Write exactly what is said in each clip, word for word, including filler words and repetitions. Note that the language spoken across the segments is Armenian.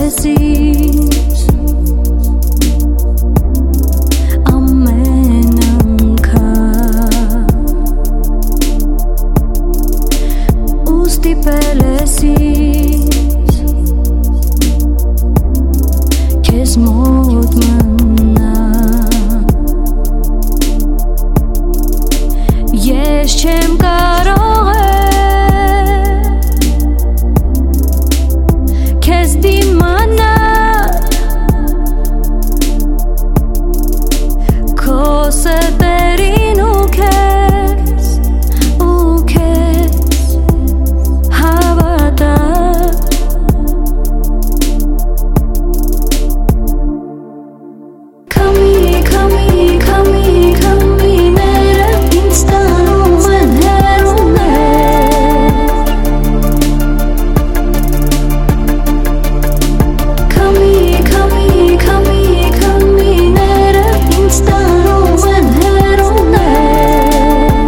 ես ինձ ամեն անգամ ու ստիպել ես ինձ քեզ մոտ մնալ ես չեմ կարող քեզ դիմանալ քո սրտերին ու քեզ ու քեզ հավատալ Քամի, քամի, քամի, քամիները ինձ տանում են հեռուներ Քամի, քամի, քամի, քամիները ինձ տանում են հեռուներ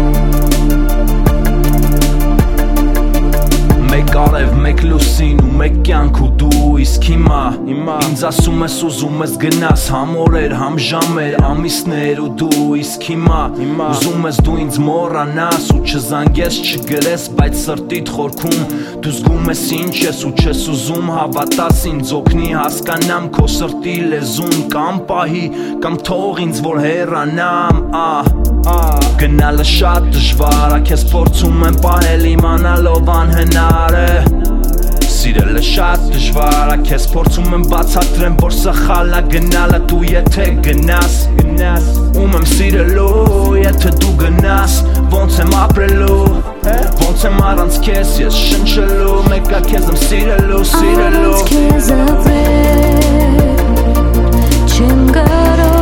Մեկ արև, մեկ լուսին ու մեկ կյանք ու դու իսկ հիմա Ինձ ասում ես ուզում ես գնաս համ օրեր, համ ժամեր, ամիսներ ու դու իսկ հիմա Ուզում ես դու ինձ մոռանաս ու չզանգես, չգրես, բայց սրտիդ խորքում Դու զգում ես ինչ ես ու չես ուզում հավատաս ինձ օգնի հասկանամ քո սրտի լեզուն Կամ պահի, կամ թող ինձ որ հեռանամ Գնալը շատ դժվար է, քեզ փորձում եմ պահել իմանալով անհնար է Սիրելը շատ դժվար է, քեզ փորձում եմ բացատրեմ, որ սխալ է գնալը դու եթե գնաս Ում եմ սիրելու, եթե դու գնաս, ոնց եմ ապրելու Ոնց եմ առանց քեզ ես շնչելու, մեկա քեզ եմ սիրելու, սիրելու Առանց քեզ ապրել չեմ կարող